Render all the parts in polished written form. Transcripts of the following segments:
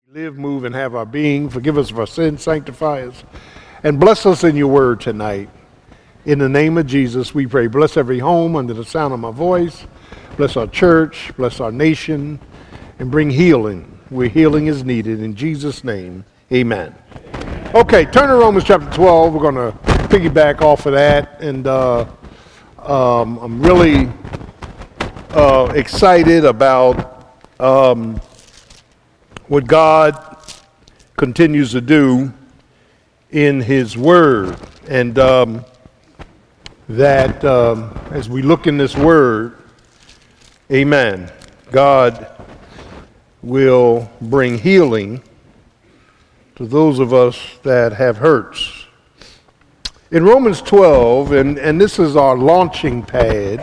Live, move, and have our being. Forgive us of our sins, sanctify us, and bless us in your word tonight. In the name of Jesus, we pray. Bless every home under the sound of my voice. Bless our church, bless our nation, and bring healing where healing is needed. In Jesus' name, amen. Okay, turn to Romans chapter 12. We're going to piggyback off of that, and I'm really excited about what God continues to do in his word. And that as we look in this word, amen, God will bring healing to those of us that have hurts. In Romans 12, and this is our launching pad,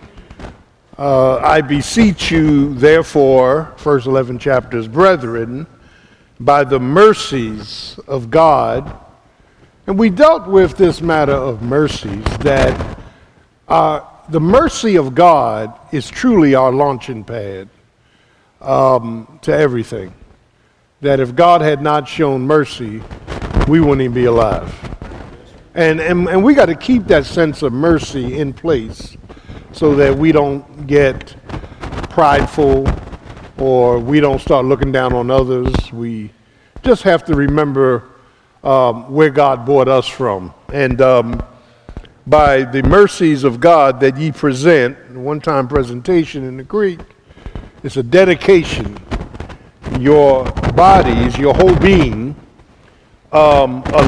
I beseech you, therefore, first 11 chapters, brethren, by the mercies of God. And we dealt with this matter of mercies, that the mercy of God is truly our launching pad to everything. That if God had not shown mercy, we wouldn't even be alive. And we got to keep that sense of mercy in place, so that we don't get prideful or we don't start looking down on others. We just have to remember where God brought us from. And by the mercies of God that ye present, one-time presentation in the Greek, it's a dedication, your bodies, your whole being, a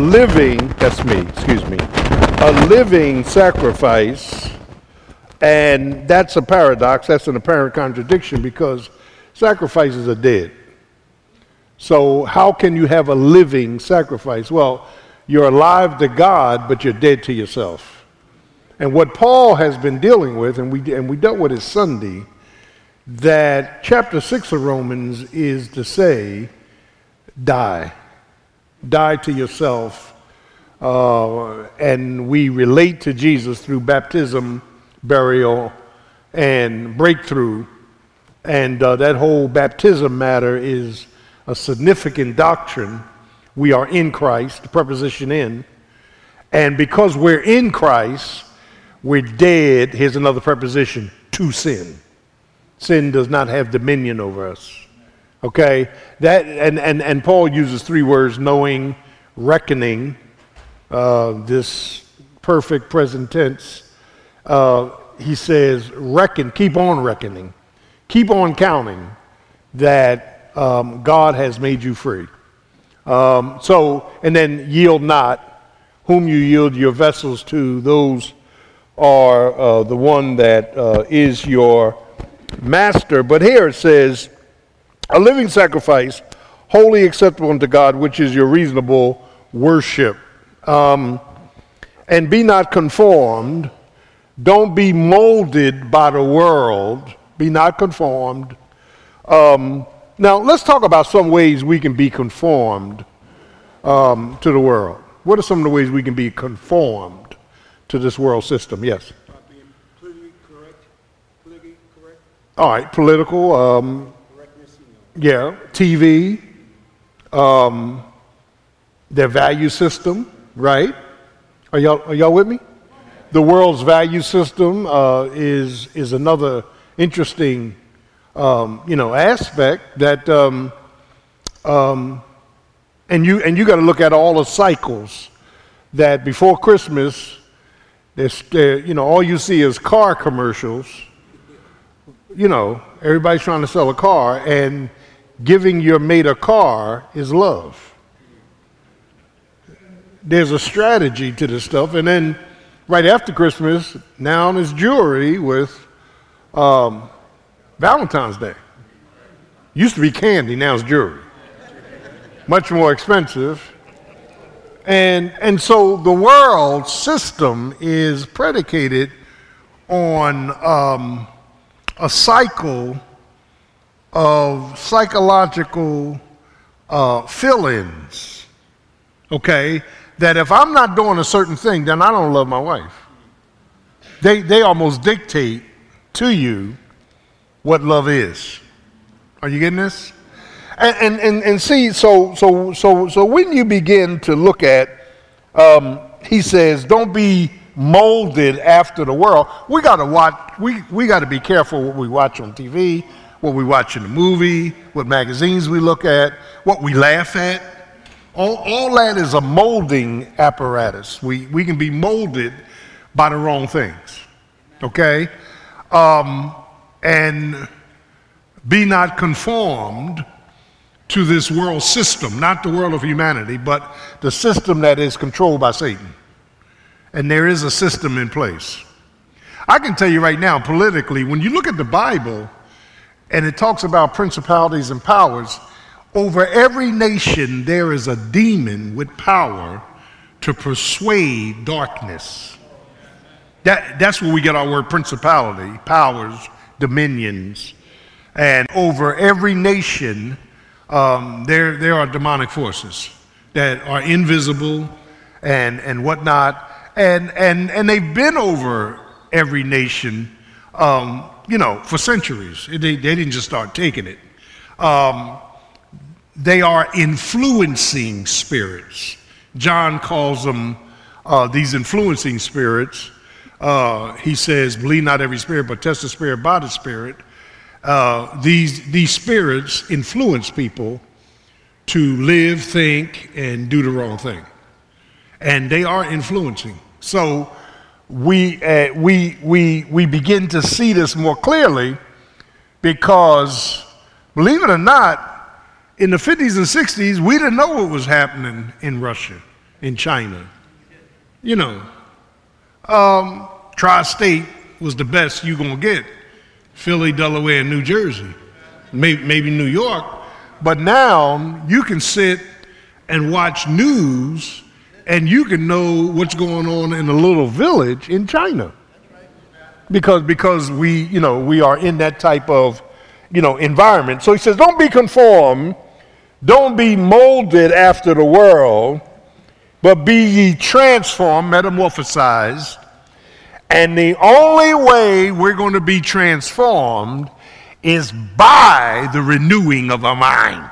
living sacrifice. And that's a paradox, that's an apparent contradiction, because sacrifices are dead. So how can you have a living sacrifice? Well, you're alive to God, but you're dead to yourself. And what Paul has been dealing with, and we dealt with it Sunday, that chapter 6 of Romans is to say, die. Die to yourself. And we relate to Jesus through baptism, burial, and breakthrough. And that whole baptism matter is a significant doctrine. We are in Christ, the preposition in. And because we're in Christ, we're dead, here's another preposition, to sin. Sin does not have dominion over us. Okay? That and Paul uses three words: knowing, reckoning, this perfect present tense. He says, reckon, keep on reckoning, keep on counting that God has made you free. And then yield not, whom you yield your vessels to, those are the one that is your master. But here it says, a living sacrifice, wholly acceptable unto God, which is your reasonable worship. And be not conformed. Don't be molded by the world. Be not conformed. Now, let's talk about some ways we can be conformed to the world. What are some of the ways we can be conformed to this world system? Yes? Being politically correct. All right, political. Correctness, Yeah, TV. Their value system, right? Are y'all with me? The world's value system is another interesting, aspect that, and you got to look at all the cycles that before Christmas, all you see is car commercials. Everybody's trying to sell a car, and giving your mate a car is love. There's a strategy to this stuff, and then right after Christmas, now there's jewelry with Valentine's Day. Used to be candy, now it's jewelry. Much more expensive. And so the world system is predicated on a cycle of psychological fill-ins, okay? That if I'm not doing a certain thing, then I don't love my wife. They almost dictate to you what love is. Are you getting this? And see, so when you begin to look at, he says, don't be molded after the world. We got to watch. We got to be careful what we watch on TV, what we watch in the movie, what magazines we look at, what we laugh at. All that is a molding apparatus. We can be molded by the wrong things. Okay, and be not conformed to this world system, not the world of humanity, but the system that is controlled by Satan. And there is a system in place. I can tell you right now, politically, when you look at the Bible and it talks about principalities and powers, over every nation there is a demon with power to persuade darkness. That's where we get our word principality, powers, dominions. And over every nation, there are demonic forces that are invisible and whatnot. And they've been over every nation, for centuries. They didn't just start taking it. They are influencing spirits. John calls them these influencing spirits. He says, believe not every spirit, but test the spirit by the spirit. These spirits influence people to live, think, and do the wrong thing. And they are influencing. So we begin to see this more clearly because, believe it or not, in the 50s and 60s, we didn't know what was happening in Russia, in China. Tri-state was the best you're going to get. Philly, Delaware, and New Jersey, maybe New York. But now you can sit and watch news and you can know what's going on in a little village in China. Because we are in that type of, environment. So he says, don't be conformed, don't be molded after the world, but be ye transformed, metamorphosized. And the only way we're going to be transformed is by the renewing of our mind.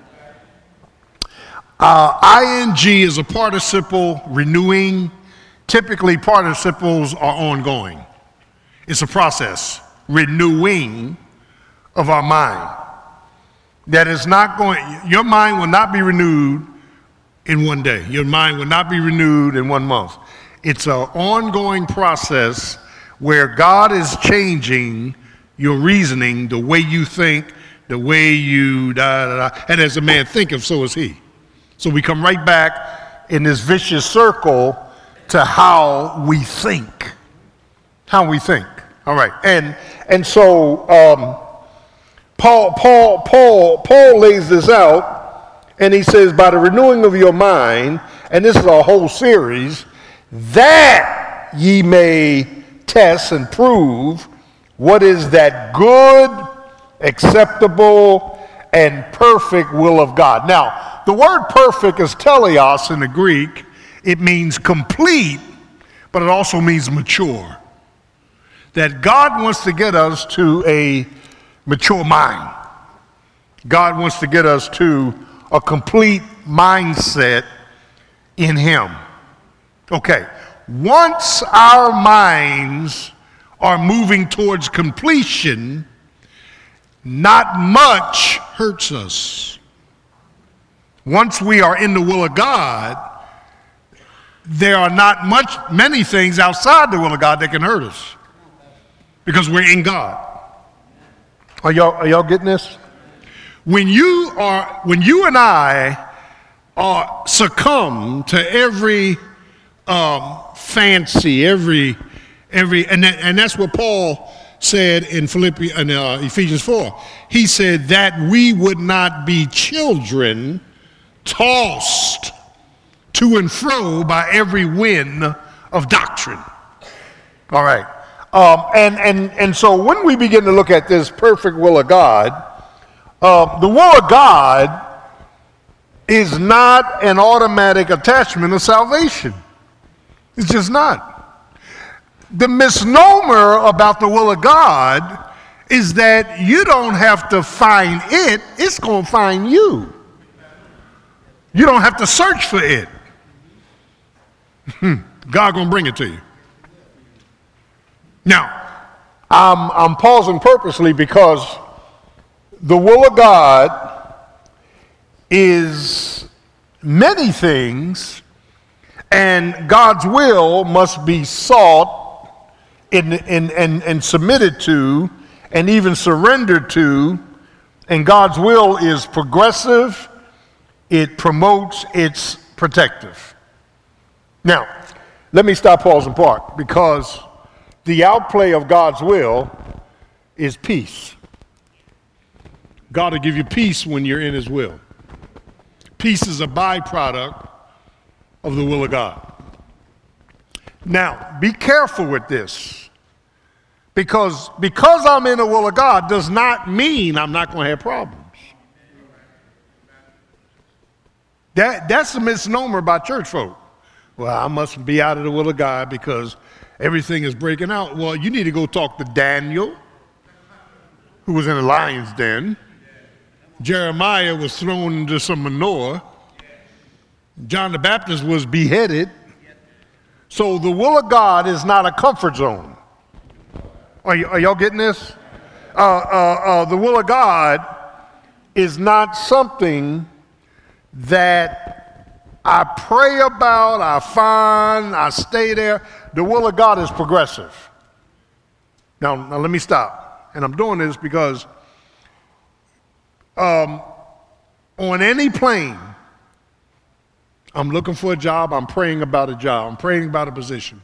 ING is a participle, renewing. Typically, participles are ongoing. It's a process, renewing of our mind. That is not going, your mind will not be renewed in one day. Your mind will not be renewed in 1 month. It's an ongoing process where God is changing your reasoning, the way you think, the way you and as a man thinketh, so is he. So we come right back in this vicious circle to how we think. How we think. All right. And so Paul lays this out, and he says, by the renewing of your mind, and this is a whole series, that ye may test and prove what is that good, acceptable, and perfect will of God. Now, the word perfect is teleos in the Greek. It means complete, but it also means mature. That God wants to get us to a mature mind. God wants to get us to a complete mindset in Him. Okay, once our minds are moving towards completion, not much hurts us. Once we are in the will of God, there are not many things outside the will of God that can hurt us because we're in God. Are y'all getting this? When you and I are succumb to every fancy, every and that's what Paul said in Ephesians 4. He said that we would not be children tossed to and fro by every wind of doctrine. All right. And so when we begin to look at this perfect will of God, the will of God is not an automatic attachment of salvation. It's just not. The misnomer about the will of God is that you don't have to find it, it's going to find you. You don't have to search for it. God going to bring it to you. Now, I'm pausing purposely because the will of God is many things, and God's will must be sought and submitted to and even surrendered to, and God's will is progressive, it promotes, it's protective. Now, let me stop, pause, and park, because the outplay of God's will is peace. God will give you peace when you're in his will. Peace is a byproduct of the will of God. Now, be careful with this. Because I'm in the will of God does not mean I'm not going to have problems. That's a misnomer by church folk. Well, I must be out of the will of God because everything is breaking out. Well, you need to go talk to Daniel, who was in a lion's den. Jeremiah was thrown into some manure. John the Baptist was beheaded. So the will of God is not a comfort zone. Are y'all getting this? The will of God is not something that I pray about, I find, I stay there. The will of God is progressive. Now let me stop. And I'm doing this because on any plane, I'm looking for a job, I'm praying about a job, I'm praying about a position.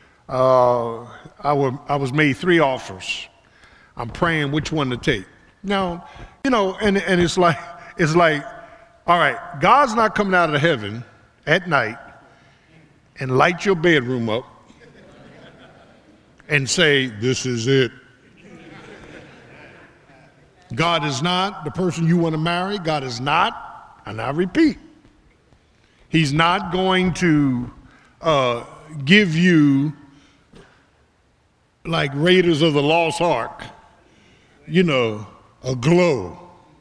I was made 3 offers. I'm praying which one to take. Now, and it's like, all right, God's not coming out of heaven at night and light your bedroom up and say, this is it. God is not the person you want to marry. God is not, and I repeat, he's not going to give you, like Raiders of the Lost Ark, a glow.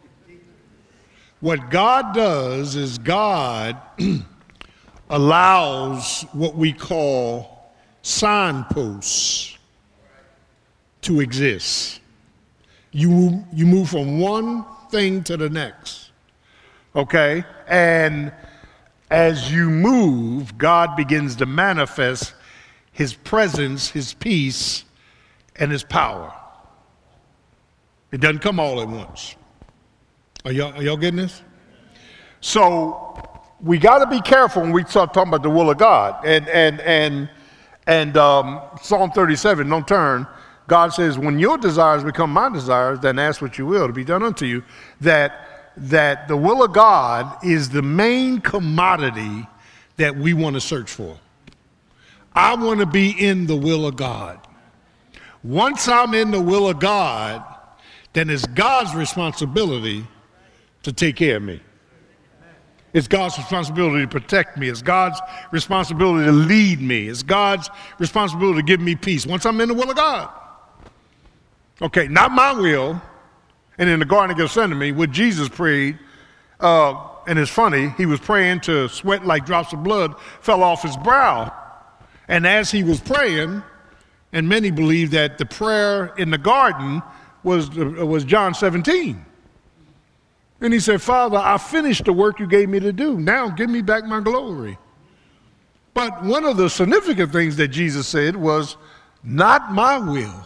What God does is God allows what we call signposts to exist. You move from one thing to the next, okay? And as you move, God begins to manifest his presence, his peace, and his power. It doesn't come all at once. Are y'all getting this? So we got to be careful when we start talking about the will of God. And Psalm 37, don't turn. God says, when your desires become my desires, then ask what you will to be done unto you. That the will of God is the main commodity that we want to search for. I want to be in the will of God. Once I'm in the will of God, then it's God's responsibility to take care of me. It's God's responsibility to protect me. It's God's responsibility to lead me. It's God's responsibility to give me peace. Once I'm in the will of God. Okay, not my will. And in the Garden of Gethsemane, what Jesus prayed, and it's funny, he was praying to sweat like drops of blood fell off his brow. And as he was praying, and many believe that the prayer in the garden was John 17. And he said, Father, I finished the work you gave me to do. Now give me back my glory. But one of the significant things that Jesus said was, not my will.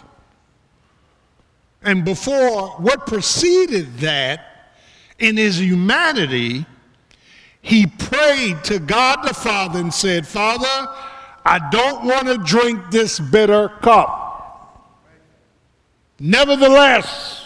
And before, what preceded that, in his humanity, he prayed to God the Father and said, Father, I don't want to drink this bitter cup. Nevertheless,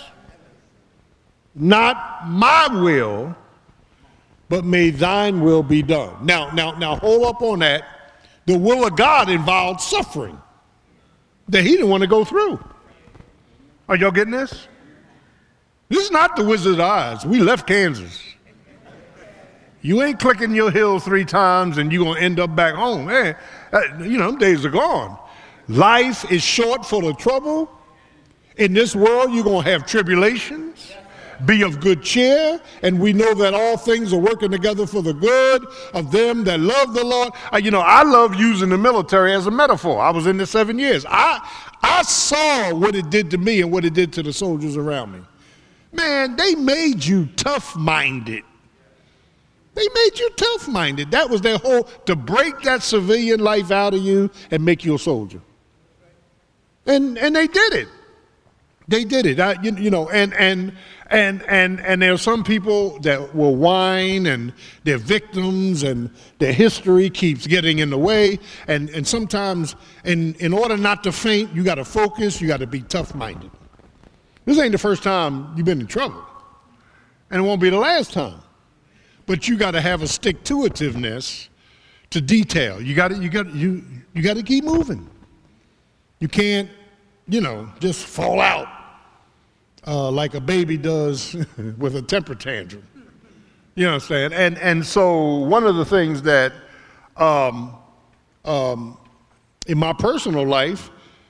not my will, but may thine will be done. Now, hold up on that. The will of God involved suffering that he didn't want to go through. Are y'all getting this? This is not the Wizard of Oz. We left Kansas. You ain't clicking your heels 3 times and you're going to end up back home. Man, them days are gone. Life is short full of trouble, In this world, you're going to have tribulations. Be of good cheer, and we know that all things are working together for the good of them that love the Lord. I love using the military as a metaphor. I was in there 7 years. I saw what it did to me and what it did to the soldiers around me. Man, they made you tough-minded. They made you tough-minded. That was their whole, to break that civilian life out of you and make you a soldier. And they did it. They did it. And there are some people that will whine, and they're victims, and their history keeps getting in the way. And sometimes, in order not to faint, you got to focus, you got to be tough-minded. This ain't the first time you've been in trouble, and it won't be the last time. But you got to have a stick-to-itiveness to detail. You got to keep moving. You can't, just fall out like a baby does with a temper tantrum. You know what I'm saying? And so one of the things that in my personal life,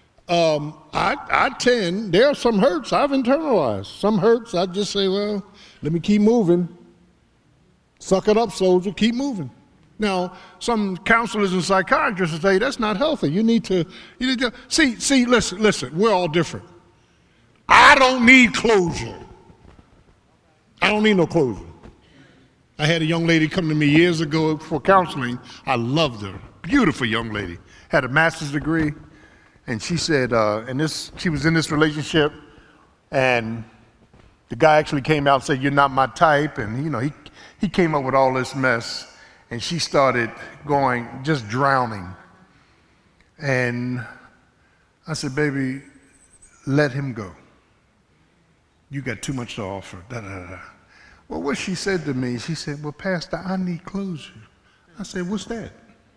there are some hurts I've internalized. Some hurts I just say, well, let me keep moving. Suck it up, soldier, keep moving. Now, some counselors and psychiatrists will tell you that's not healthy. You need to see, listen, we're all different. I don't need closure. I don't need no closure. I had a young lady come to me years ago for counseling. I loved her. Beautiful young lady. Had a master's degree. And she said, she was in this relationship, and the guy actually came out and said, "You're not my type." And he came up with all this mess, and she started just drowning. And I said, "Baby, let him go. You got too much to offer." Da, da, da. Well, what she said to me, she said, "Well, Pastor, I need closure." I said, "What's that?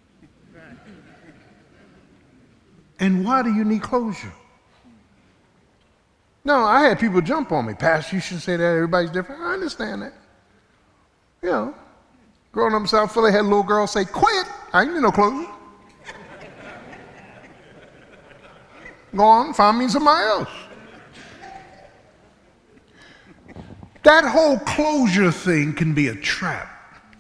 And why do you need closure?" No, I had people jump on me. "Pastor, you should say that. Everybody's different." I understand that. Growing up in South Philly, had a little girl say, "Quit. I ain't need no closure. Go on, find me somebody else." That whole closure thing can be a trap.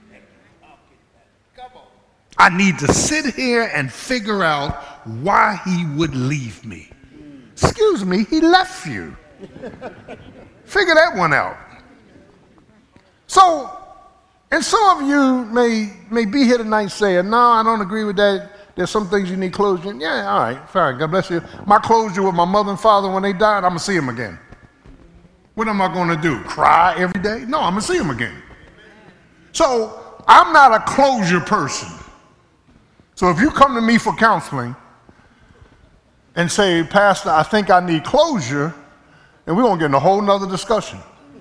I need to sit here and figure out why he would leave me. Excuse me, he left you. Figure that one out. So, and some of you may be here tonight saying, "No, I don't agree with that. There's some things you need closure." Yeah, all right, fine, God bless you. My closure with my mother and father when they died, I'm going to see them again. What am I going to do? Cry every day? No, I'm going to see them again. So, I'm not a closure person. So if you come to me for counseling and say, "Pastor, I think I need closure," and we're going to get in a whole nother discussion.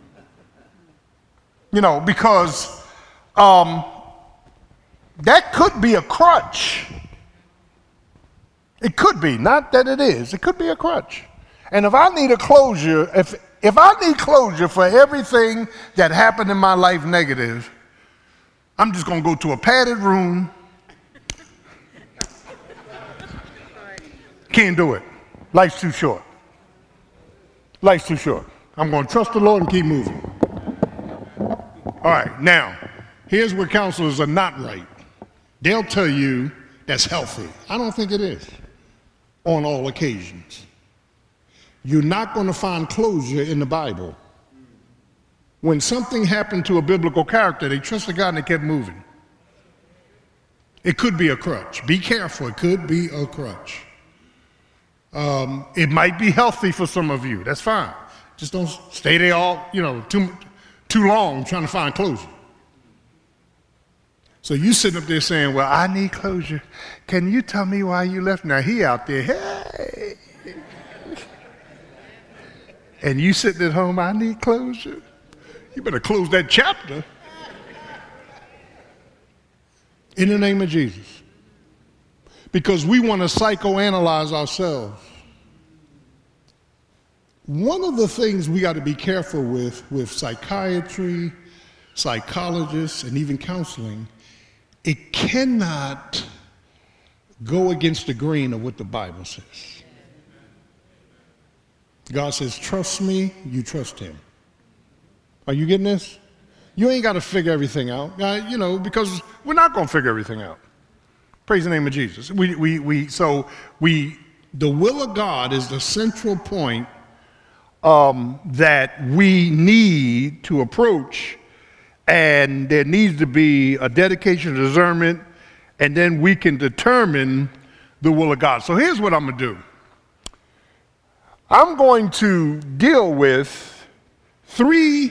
Because that could be a crutch. It could be, not that it is. It could be a crutch. And if I need a closure, if I need closure for everything that happened in my life negative, I'm just going to go to a padded room. Can't do it. Life's too short. Life's too short. I'm going to trust the Lord and keep moving. All right, now, here's where counselors are not right. They'll tell you that's healthy. I don't think it is on all occasions. You're not going to find closure in the Bible. When something happened to a biblical character, they trusted God and they kept moving. It could be a crutch. Be careful. It could be a crutch. It might be healthy for some of you. That's fine. Just don't stay there all, too long trying to find closure. So you sitting up there saying, "Well, I need closure. Can you tell me why you left?" Now he out there, "Hey." And you sitting at home, "I need closure." You better close that chapter. In the name of Jesus. Because we want to psychoanalyze ourselves. One of the things we got to be careful with psychiatry, psychologists, and even counseling, it cannot go against the grain of what the Bible says. God says, trust me, you trust him. Are you getting this? You ain't got to figure everything out, because we're not going to figure everything out. Praise the name of Jesus. The will of God is the central point that we need to approach, and there needs to be a dedication, a discernment, and then we can determine the will of God. So here's what I'm going to do. I'm going to deal with three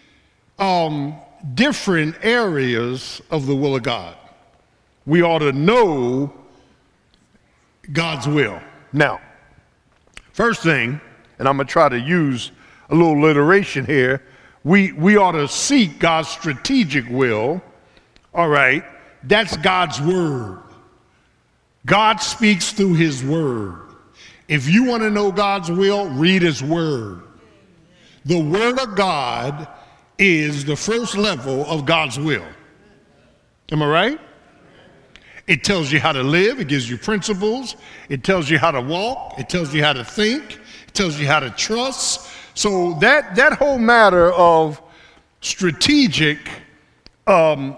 different areas of the will of God. We ought to know God's will. Now, first thing, and I'm going to try to use a little alliteration here, we ought to seek God's strategic will. All right, that's God's word. God speaks through his word. If you want to know God's will, read his word. The word of God is the first level of God's will. Am I right? It tells you how to live. It gives you principles. It tells you how to walk. It tells you how to think. It tells you how to trust. So that whole matter of strategic will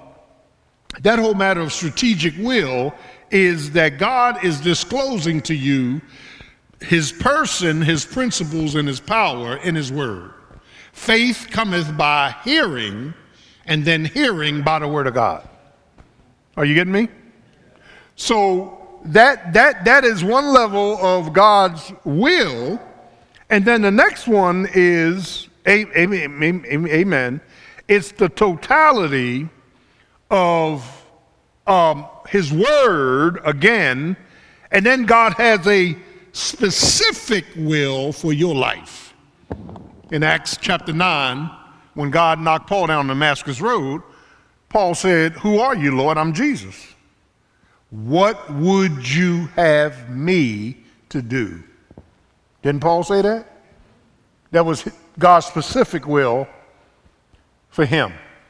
is that God is disclosing to you his person, his principles, and his power in his word. Faith cometh by hearing, and then hearing by the word of God. Are you getting me? So that is one level of God's will, and then the next one is amen. It's the totality of his word again, and then God has a specific will for your life. In Acts chapter 9, when God knocked Paul down Damascus Road, Paul said, "Who are you, Lord?" "I'm Jesus." "What would you have me to do?" Didn't Paul say that? That was God's specific will for him.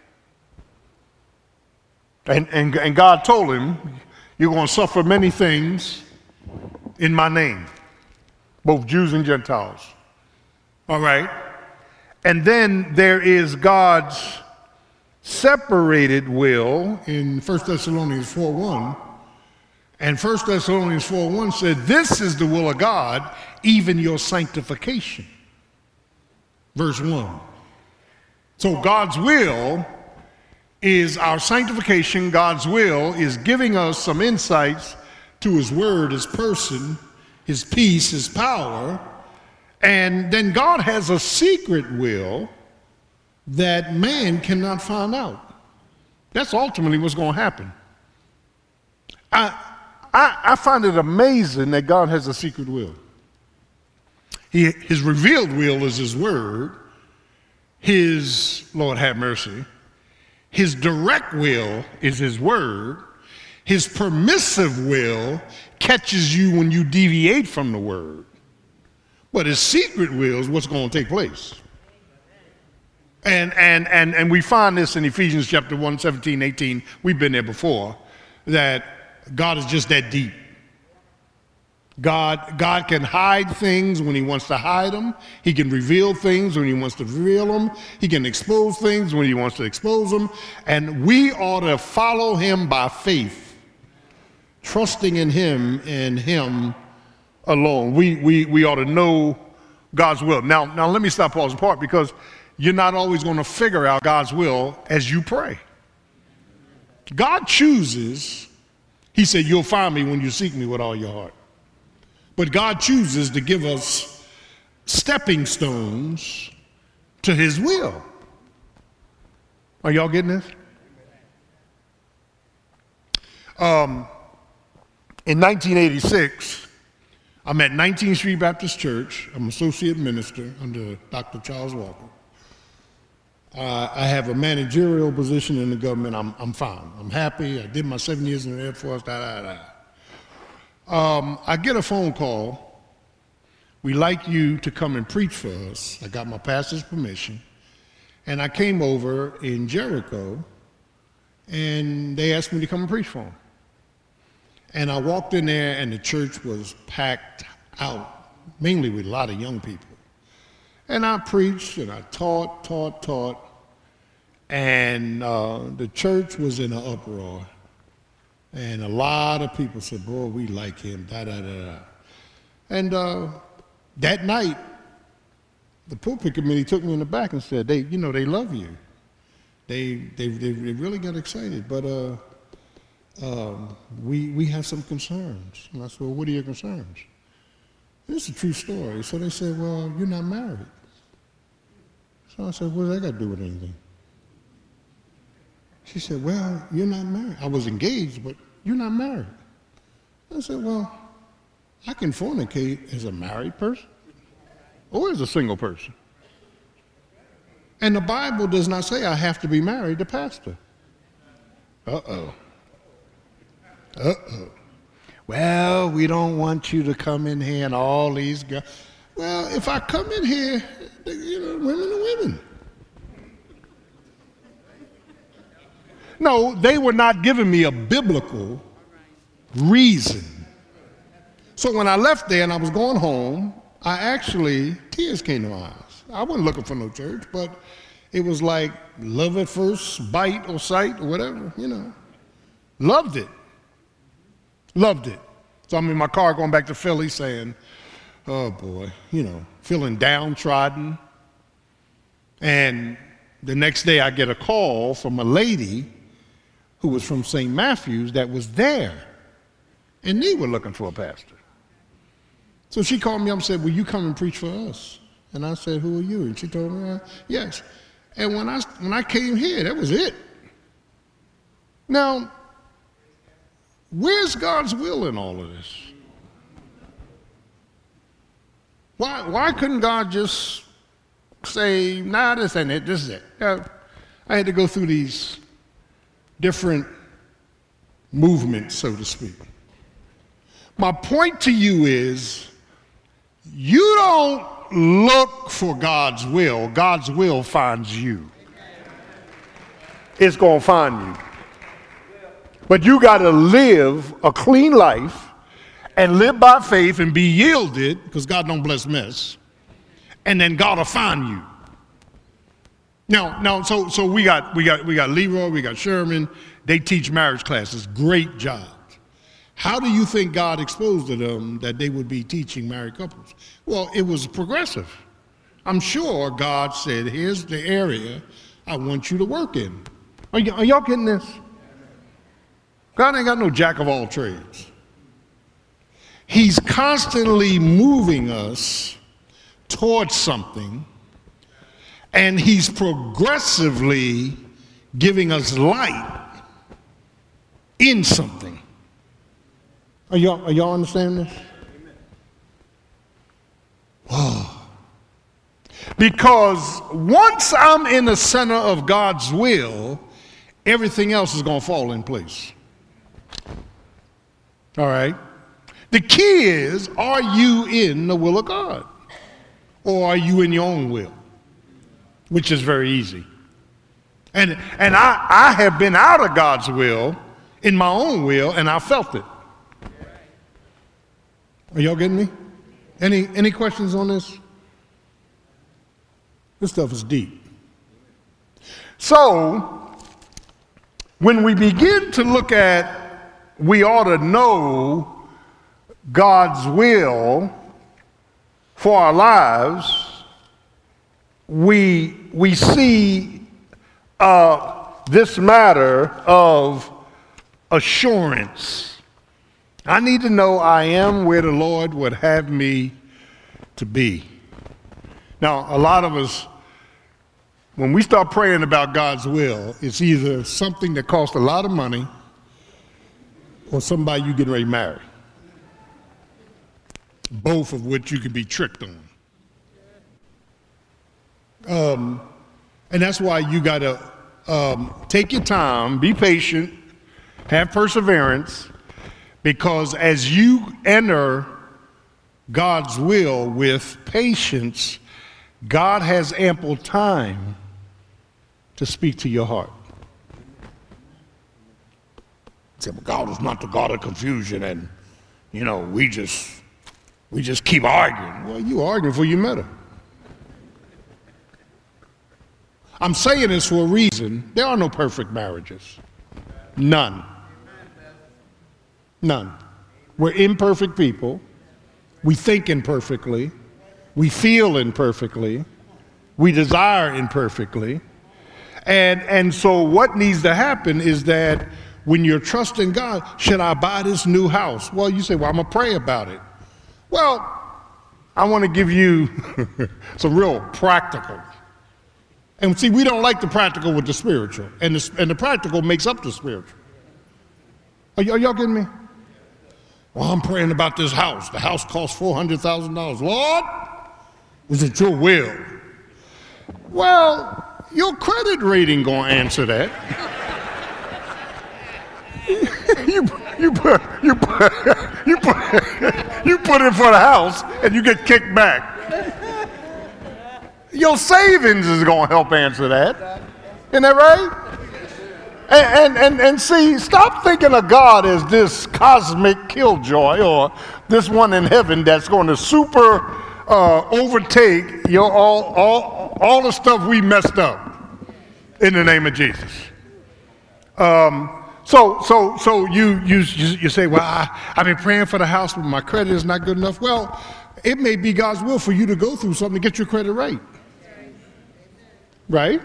And God told him, "You're going to suffer many things in my name, both Jews and Gentiles." All right? And then there is God's separated will in 1 Thessalonians 4:1. And 1 Thessalonians 4:1 said, "This is the will of God, even your sanctification." Verse 1. So God's will is our sanctification. God's will is giving us some insights to his word, his person, his peace, his power. And then God has a secret will that man cannot find out. That's ultimately what's going to happen. I find it amazing that God has a secret will. His revealed will is his word. His, Lord have mercy, his direct will is his word. His permissive will catches you when you deviate from the word. But his secret will is what's going to take place. And we find this in Ephesians chapter 1, 17, 18. We've been there before, that God is just that deep. God can hide things when he wants to hide them. He can reveal things when he wants to reveal them. He can expose things when he wants to expose them. And we ought to follow him by faith, trusting in him and him alone. We ought to know God's will. Now let me stop, pause, and part, because you're not always going to figure out God's will as you pray. God chooses. He said, "You'll find me when you seek me with all your heart." But God chooses to give us stepping stones to his will. Are y'all getting this? In 1986, I'm at 19th Street Baptist Church. I'm associate minister under Dr. Charles Walker. I have a managerial position in the government. I'm fine. I'm happy. I did my 7 years in the Air Force. I get a phone call. "We'd like you to come and preach for us." I got my pastor's permission. And I came over in Jericho, and they asked me to come and preach for them. And I walked in there, and the church was packed out, mainly with a lot of young people. And I preached and I taught, and the church was in an uproar. And a lot of people said, boy, we like him, da-da-da-da. And that night, the pulpit committee took me in the back and said, they love you. They really got excited, but we have some concerns. And I said, well, what are your concerns? This is a true story. So they said, well, you're not married. So I said, what does that got to do with anything? She said, well, you're not married. I was engaged, but you're not married. I said, well, I can fornicate as a married person or as a single person. And the Bible does not say I have to be married to pastor. Uh-oh. Well, we don't want you to come in here and all these guys. Well, if I come in here, women are women. No, they were not giving me a biblical reason. So when I left there and I was going home, tears came to my eyes. I wasn't looking for no church, but it was like love at first bite or sight or whatever, Loved it. So I'm in my car going back to Philly saying, oh boy, feeling downtrodden. And the next day I get a call from a lady who was from St. Matthew's that was there. And they were looking for a pastor. So she called me up and said, will you come and preach for us? And I said, who are you? And she told me, yes. And when I came here, that was it. Now, where's God's will in all of this? Why couldn't God just say, nah, this ain't it, this is it? I had to go through these different movements, so to speak. My point to you is, you don't look for God's will finds you. It's going to find you. But you got to live a clean life and live by faith and be yielded, because God don't bless mess, and then God will find you. Now, so we got Leroy, we got Sherman. They teach marriage classes, great jobs. How do you think God exposed to them that they would be teaching married couples? Well, it was progressive. I'm sure God said, here's the area I want you to work in. Are y'all getting this? God ain't got no jack of all trades. He's constantly moving us towards something, and he's progressively giving us light in something. Are y'all understanding this? Oh. Because once I'm in the center of God's will, everything else is going to fall in place. All right? The key is, are you in the will of God? Or are you in your own will? Which is very easy. And I have been out of God's will, in my own will, and I felt it. Are y'all getting me? Any questions on this? This stuff is deep. So, when we begin to look at, we ought to know God's will for our lives, we see this matter of assurance. I need to know I am where the Lord would have me to be. Now, a lot of us, when we start praying about God's will, it's either something that costs a lot of money or somebody you getting ready to marry. Both of which you can be tricked on. And that's why you got to take your time, be patient, have perseverance, because as you enter God's will with patience, God has ample time to speak to your heart. Say, well, God is not the God of confusion, and we just keep arguing. Well, you arguing before you met her. I'm saying this for a reason. There are no perfect marriages. None. None. We're imperfect people. We think imperfectly. We feel imperfectly. We desire imperfectly. And so what needs to happen is that when you're trusting God, should I buy this new house? Well, you say, well, I'm going to pray about it. Well, I want to give you some real practical. And see, we don't like the practical with the spiritual. And the practical makes up the spiritual. Are y'all getting me? Well, I'm praying about this house. The house costs $400,000. Lord, is it your will? Well, your credit rating gonna answer that. you put it for the house and you get kicked back. Your savings is gonna help answer that. Isn't that right? And see, stop thinking of God as this cosmic killjoy or this one in heaven that's going to super overtake all the stuff we messed up in the name of Jesus. So you say, well, I've been praying for the house, but my credit is not good enough. Well, it may be God's will for you to go through something to get your credit right. Right?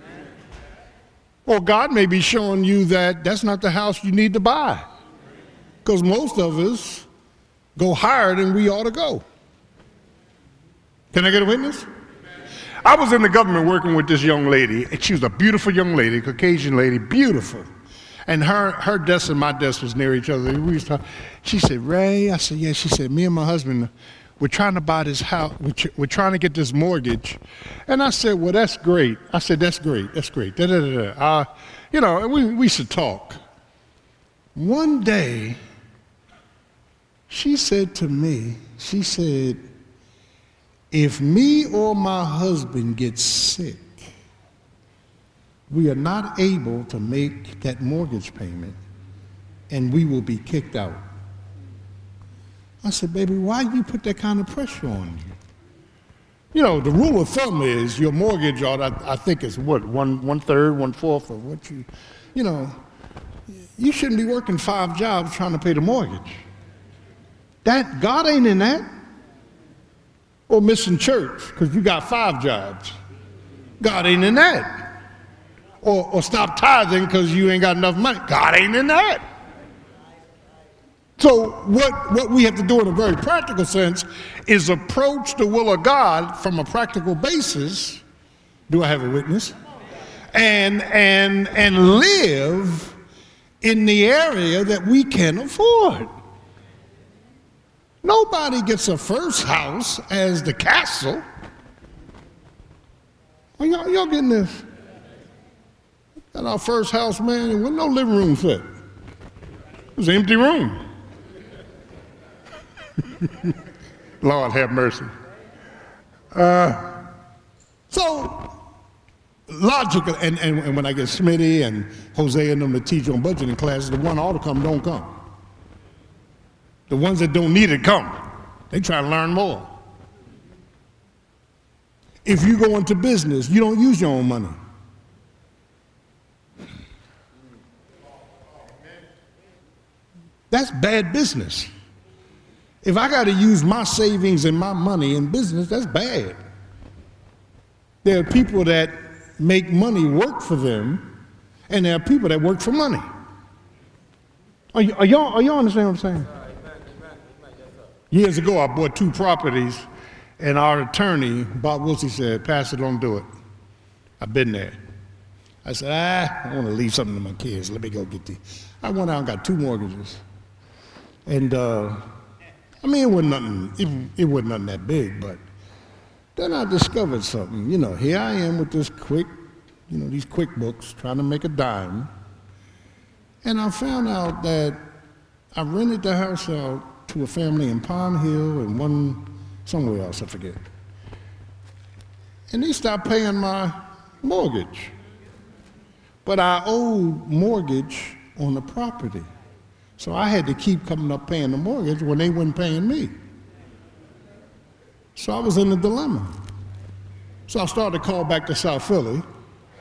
Or God may be showing you that that's not the house you need to buy. Because most of us go higher than we ought to go. Can I get a witness? I was in the government working with this young lady, and she was a beautiful young lady, Caucasian lady, beautiful. And her desk and my desk was near each other. We was talking. She said, Ray, I said, yeah. She said, me and my husband, we're trying to buy this house. We're trying to get this mortgage. And I said, well, that's great. I said, that's great. That's great. You know, and we should talk. One day, she said to me, she said, if me or my husband gets sick, we are not able to make that mortgage payment, and we will be kicked out. I said, baby, why you put that kind of pressure on you? You know, the rule of thumb is your mortgage, I think is what, one third, 1/4 of what you know, you shouldn't be working 5 jobs trying to pay the mortgage. That, God ain't in that. Or missing church because you got 5 jobs. God ain't in that. Or stop tithing because you ain't got enough money. God ain't in that. So what we have to do in a very practical sense is approach the will of God from a practical basis. Do I have a witness? And live in the area that we can afford. Nobody gets a first house as the castle. Are y'all getting this? Got our first house, man, and with no living room fit. It was an empty room. Lord have mercy. So, logical, and when I get Smitty and Jose and them to teach on budgeting classes, the one ought to come don't come. The ones that don't need it come. They try to learn more. If you go into business, you don't use your own money. That's bad business. If I got to use my savings and my money in business, that's bad. There are people that make money work for them, and there are people that work for money. Are y'all understand what I'm saying? Years ago, I bought 2 properties, and our attorney, Bob Wilson, said, Pastor, don't do it. I've been there. I said, I want to leave something to my kids. Let me go get these. I went out and got 2 mortgages. And, I mean, it wasn't nothing that big, but then I discovered something. You know, here I am with this these QuickBooks, trying to make a dime. And I found out that I rented the house out to a family in Pond Hill and one somewhere else, I forget. And they stopped paying my mortgage. But I owed mortgage on the property. So I had to keep coming up paying the mortgage when they weren't paying me. So I was in a dilemma. So I started to call back to South Philly,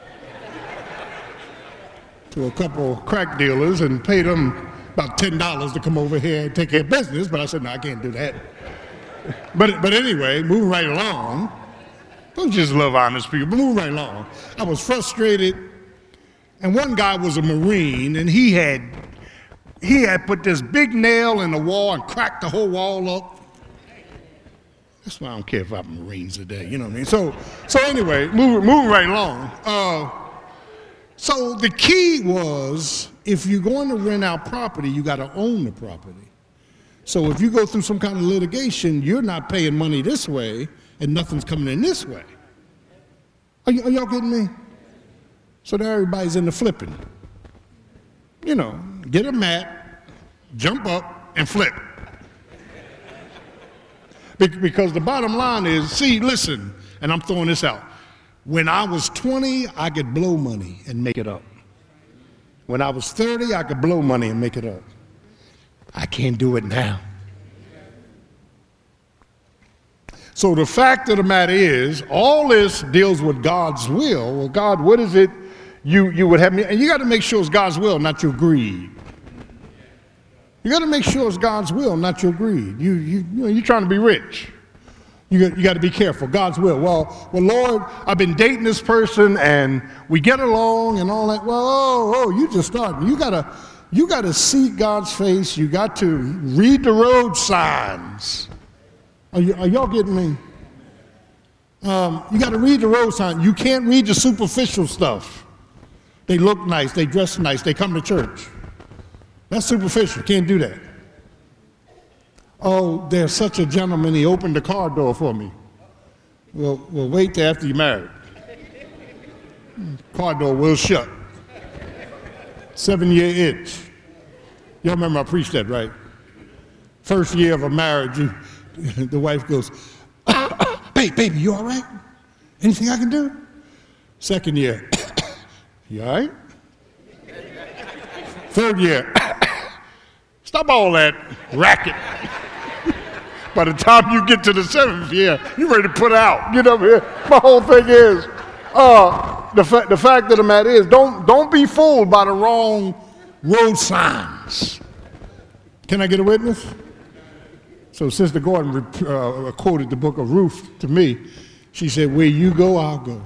to a couple crack dealers and paid them about $10 to come over here and take care of business, but I said, no, I can't do that. But anyway, moving right along, don't just love honest people, but moving right along, I was frustrated, and one guy was a Marine, and he had put this big nail in the wall and cracked the whole wall up. That's why I don't care if I'm Marines today, you know what I mean? So anyway, moving right along. So the key was, if you're going to rent out property, you got to own the property. So if you go through some kind of litigation, you're not paying money this way, and nothing's coming in this way. Are y'all getting me? So now everybody's in the flipping. You know, get a mat, jump up, and flip. Because the bottom line is, see, listen, and I'm throwing this out. When I was 20, I could blow money and make it up. When I was 30, I could blow money and make it up. I can't do it now. So the fact of the matter is, all this deals with God's will. Well, God, what is it you would have me? And you got to make sure it's God's will, not your greed. You got to make sure it's God's will, not your greed. You're trying to be rich. You got to be careful. God's will. Well, Lord, I've been dating this person and we get along and all that. Well, you just starting. You got to seek God's face. You got to read the road signs. Are y'all getting me? You got to read the road signs. You can't read the superficial stuff. They look nice. They dress nice. They come to church. That's superficial. Can't do that. Oh, there's such a gentleman. He opened the car door for me. Well, wait till after you're married. Car door will shut. 7-year itch. Y'all remember I preached that, right? First year of a marriage, the wife goes, baby, you all right? Anything I can do? Second year, you all right? Third year, stop all that racket. By the time you get to the 7th year, you're ready to put out. You know, my whole thing is, the fact of the matter is, don't be fooled by the wrong road signs. Can I get a witness? So Sister Gordon quoted the book of Ruth to me. She said, where you go, I'll go.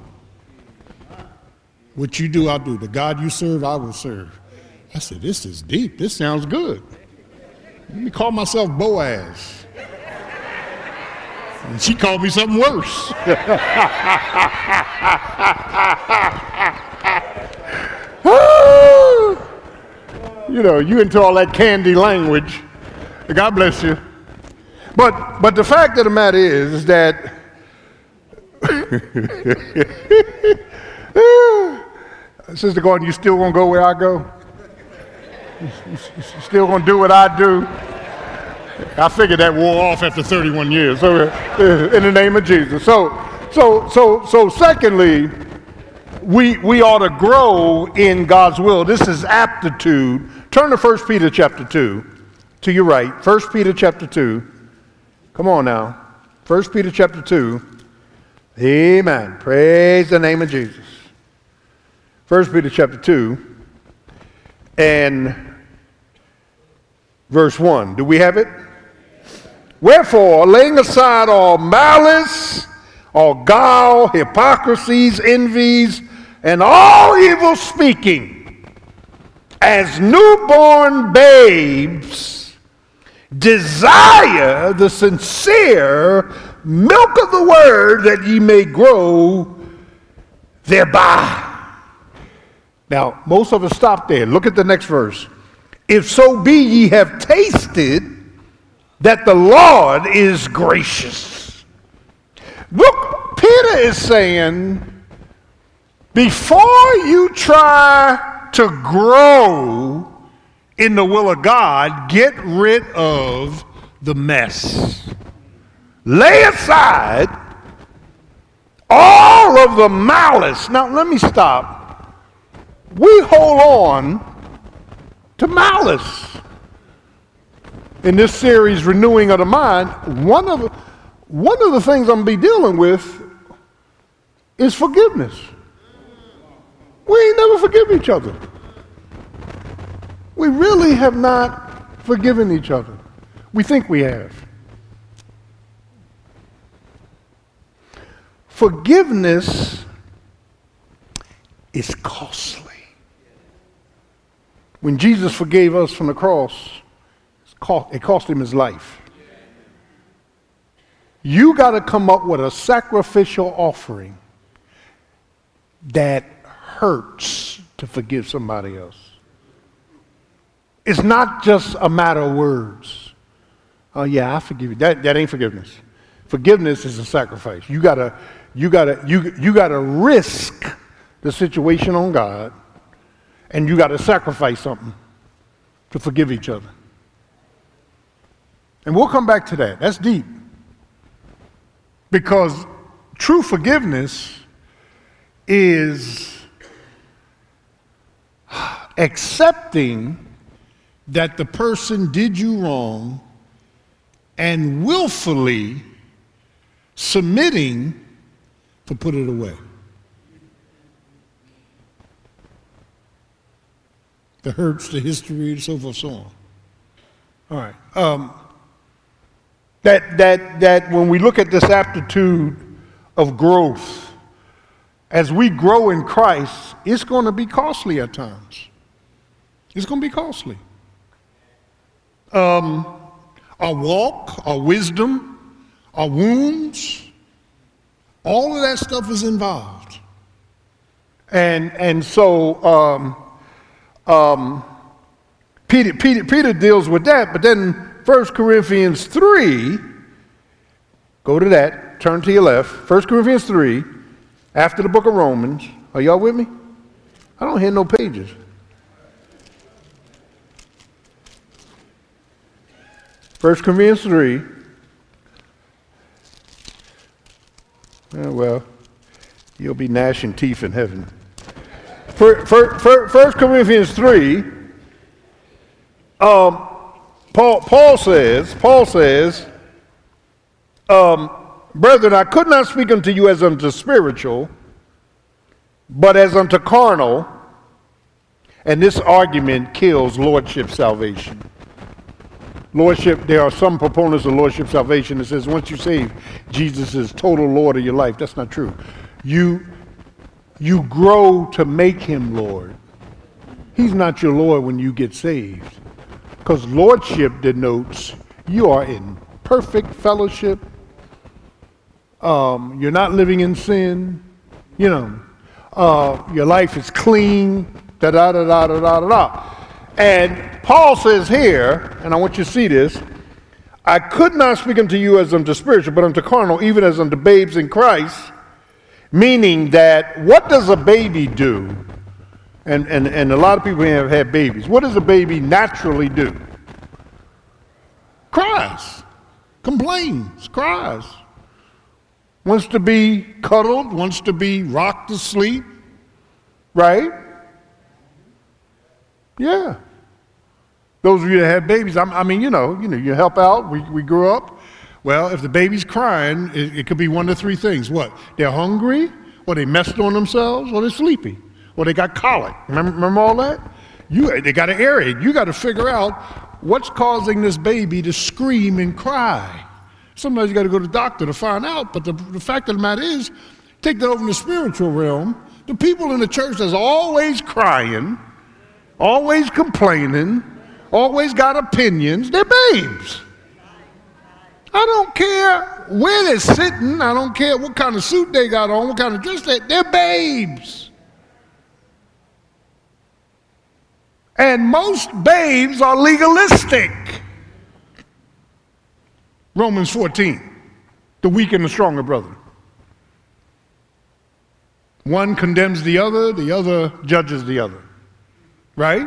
What you do, I'll do. The God you serve, I will serve. I said, this is deep. This sounds good. Let me call myself Boaz. And she called me something worse. You know, you into all that candy language. God bless you. But the fact of the matter is that Sister Gordon, you still gonna go where I go? You still gonna do what I do? I figured that wore off after 31 years. So, in the name of Jesus. So secondly, we ought to grow in God's will. This is aptitude. Turn to 1 Peter chapter 2. To your right. 1 Peter chapter 2. Come on now. 1 Peter chapter 2. Amen. Praise the name of Jesus. 1 Peter chapter 2 and verse 1. Do we have it? Wherefore, laying aside all malice, all guile, hypocrisies, envies, and all evil speaking, as newborn babes, desire the sincere milk of the word, that ye may grow thereby. Now, most of us stop there. Look at the next verse. If so be ye have tasted that the Lord is gracious. Look, Peter is saying, before you try to grow in the will of God, get rid of the mess. Lay aside all of the malice. Now, let me stop. We hold on to malice. In this series, Renewing of the Mind, one of the things I'm going to be dealing with is forgiveness. We ain't never forgive each other. we really have not forgiven each other. We think we have. Forgiveness is costly. When Jesus forgave us from the cross, it cost him his life. You got to come up with a sacrificial offering that hurts to forgive somebody else. It's not just a matter of words. Oh yeah, I forgive you. That ain't forgiveness. Forgiveness is a sacrifice. You gotta risk the situation on God, and you gotta sacrifice something to forgive each other. And we'll come back to that. That's deep. Because true forgiveness is accepting that the person did you wrong and willfully submitting to put it away. The hurts, the history, and so forth, so on. All right. That when we look at this aptitude of growth, as we grow in Christ, it's going to be costly at times. It's going to be costly. Our walk, our wisdom, our wounds, all of that stuff is involved. And so Peter deals with that, but then 1 Corinthians 3, go to that, turn to your left, 1 Corinthians 3, after the book of Romans. Are y'all with me? I don't hear no pages. 1 Corinthians 3. Well, you'll be gnashing teeth in heaven. 1 Corinthians 3, Paul says, brethren, I could not speak unto you as unto spiritual, but as unto carnal, and this argument kills lordship salvation. Lordship, there are some proponents of lordship salvation that says once you save, Jesus is total Lord of your life. That's not true. You grow to make him Lord. He's not your Lord when you get saved. Because lordship denotes you are in perfect fellowship. You're not living in sin. Your life is clean. Da-da-da-da-da-da-da. And Paul says here, and I want you to see this, I could not speak unto you as unto spiritual, but unto carnal, even as unto babes in Christ. Meaning that, what does a baby do? And a lot of people have had babies. What does a baby naturally do? Cries, complains, cries. Wants to be cuddled, wants to be rocked to sleep, right? Yeah. Those of you that have babies, you help out. We grew up. Well, if the baby's crying, it could be one of three things. What? They're hungry, or they messed on themselves, or they're sleepy, or they got colic. Remember all that? They got an airhead. You got to figure out what's causing this baby to scream and cry. Sometimes you got to go to the doctor to find out. But the fact of the matter is, take that over in the spiritual realm. The people in the church that's always crying, always complaining, always got opinions, they're babes. I don't care where they're sitting. I don't care what kind of suit they got on, what kind of dress they're babes. And most babes are legalistic. Romans 14, the weak and the stronger brother. One condemns the other judges the other. Right?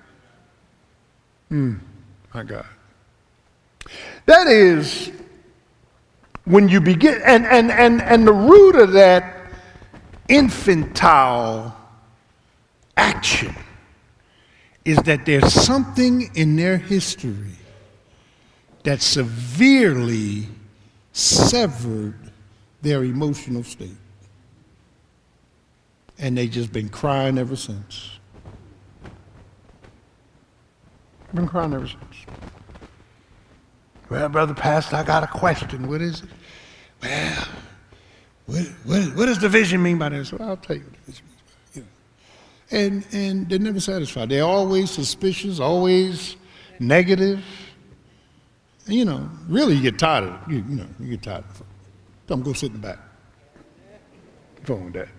My God. That is when you begin, and the root of that infantile action is that there's something in their history that severely severed their emotional state. And they've just been crying ever since. Been crying ever since. Well, Brother Pastor, I got a question. What is it? Well, what does division mean by this? Well, I'll tell you what division means. And they're never satisfied. They're always suspicious, always negative. And, really you get tired of it. You get tired of it. Tell them go sit in the back. What's wrong with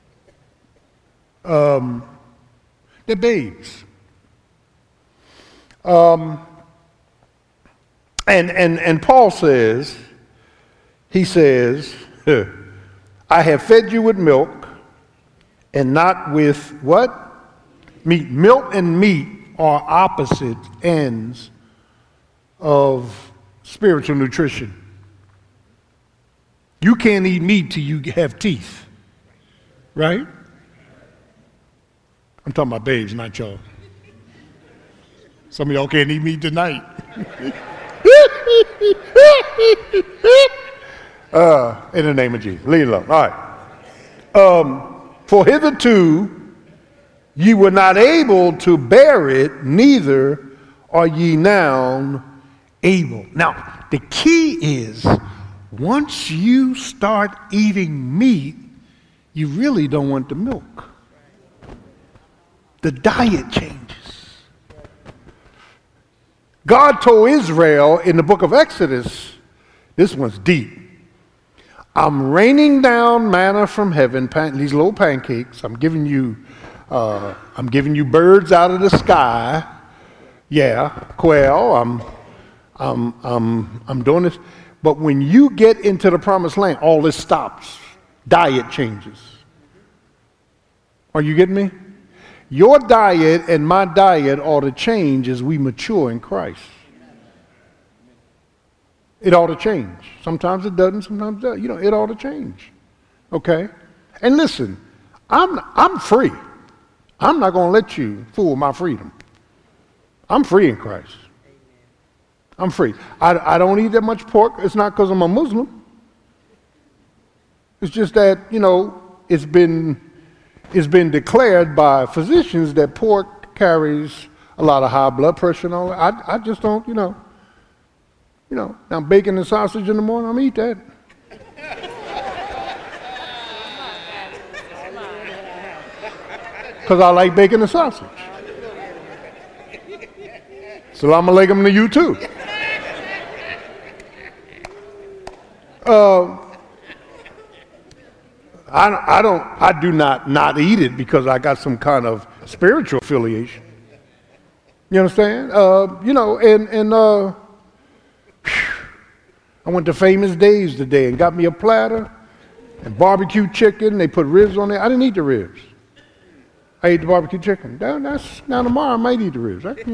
that? They're babes. And Paul says, he says, I have fed you with milk and not with what? Meat. Milk and meat are opposite ends of spiritual nutrition. You can't eat meat till you have teeth, right? I'm talking about babes, not y'all. Some of y'all can't eat meat tonight. In the name of Jesus, leave it alone. All right. For hitherto ye were not able to bear it, neither are ye now able. Now, the key is, once you start eating meat, you really don't want the milk. The diet changes. God told Israel in the book of Exodus, this one's deep. I'm raining down manna from heaven, these little pancakes. I'm giving you birds out of the sky. Yeah, quail. I'm doing this. But when you get into the promised land, all this stops. Diet changes. Are you getting me? Your diet and my diet ought to change as we mature in Christ. It ought to change. Sometimes it doesn't, sometimes it does. It ought to change. Okay? And listen, I'm free. I'm not going to let you fool my freedom. I'm free in Christ. I'm free. I don't eat that much pork. It's not because I'm a Muslim. It's just that, it's been declared by physicians that pork carries a lot of high blood pressure and all that. I just don't, now bacon and sausage in the morning, I'm eat that. Because I like bacon and sausage. Salaam alaikum to you too. I do not eat it because I got some kind of spiritual affiliation. You understand? I went to Famous Dave's today and got me a platter and barbecue chicken. They put ribs on there. I didn't eat the ribs. I ate the barbecue chicken. Now tomorrow I might eat the ribs, right?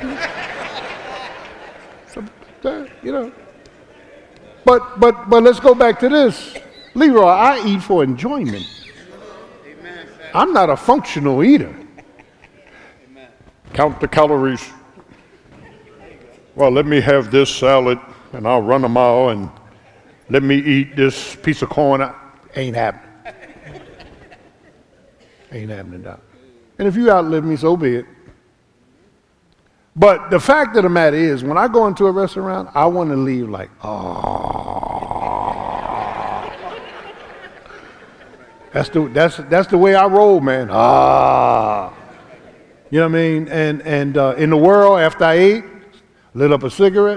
But let's go back to this. Leroy, I eat for enjoyment. I'm not a functional eater. Count the calories. Well, let me have this salad and I'll run a mile and let me eat this piece of corn. Ain't happening. Ain't happening, Doc. And if you outlive me, so be it. But the fact of the matter is, when I go into a restaurant, I want to leave like, That's the way I roll, man. You know what I mean? And in the world, after I ate, lit up a cigarette.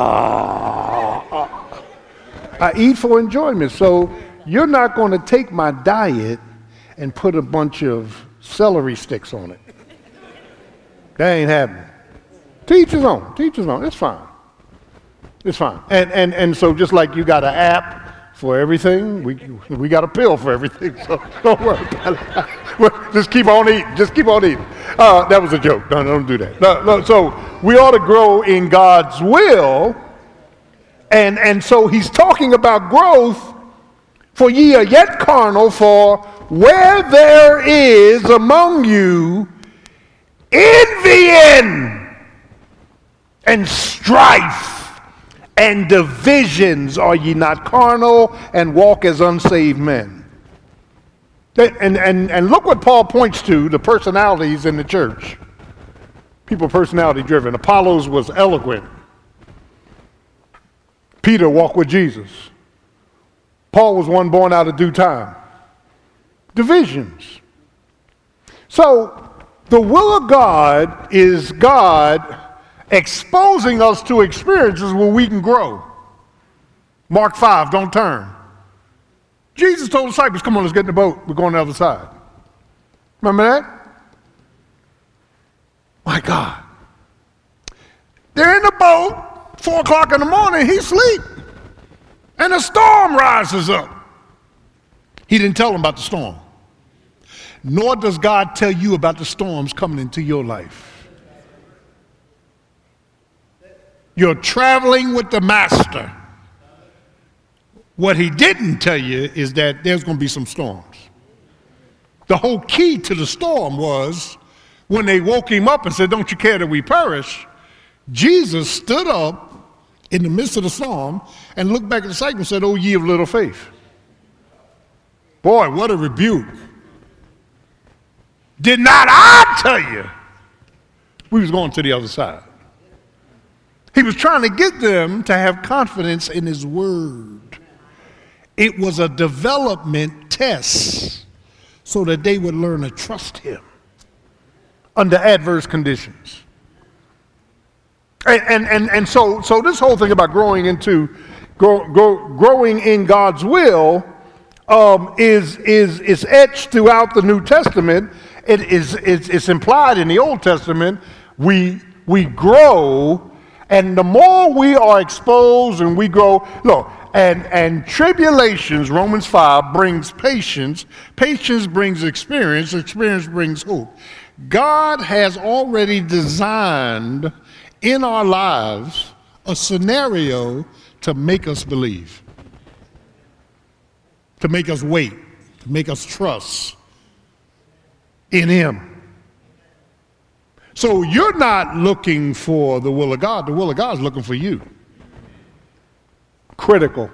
I eat for enjoyment. So you're not going to take my diet and put a bunch of celery sticks on it. That ain't happening. Teach his own. Teach his own. It's fine. It's fine. And so just like you got an app for everything, we got a pill for everything. So don't worry about it. Just keep on eating. Just keep on eating. That was a joke. No, don't do that. No. So we ought to grow in God's will. And so he's talking about growth. For ye are yet carnal, for where there is among you envying and strife and divisions, are ye not carnal and walk as unsaved men? And look what Paul points to, the personalities in the church. People personality driven. Apollos was eloquent. Peter walked with Jesus. Paul was one born out of due time. Divisions. So the will of God is God exposing us to experiences where we can grow. Mark 5, don't turn. Jesus told the disciples, come on, let's get in the boat. We're going to the other side. Remember that? My God. They're in the boat, 4 o'clock in the morning, he's asleep. And a storm rises up. He didn't tell them about the storm. Nor does God tell you about the storms coming into your life. You're traveling with the master. What he didn't tell you is that there's going to be some storms. The whole key to the storm was when they woke him up and said, don't you care that we perish? Jesus stood up in the midst of the storm and looked back at the disciples and said, oh, ye of little faith. Boy, what a rebuke. Did not I tell you we was going to the other side? He was trying to get them to have confidence in his word. It was a development test so that they would learn to trust him under adverse conditions. And so this whole thing about growing in God's will is etched throughout the New Testament. It's implied in the Old Testament. We grow, and the more we are exposed and we grow, look, and tribulations, Romans 5, brings patience. Patience brings experience. Experience brings hope. God has already designed in our lives a scenario to make us believe, to make us wait, to make us trust in him. So you're not looking for the will of God. The will of God is looking for you. Critical.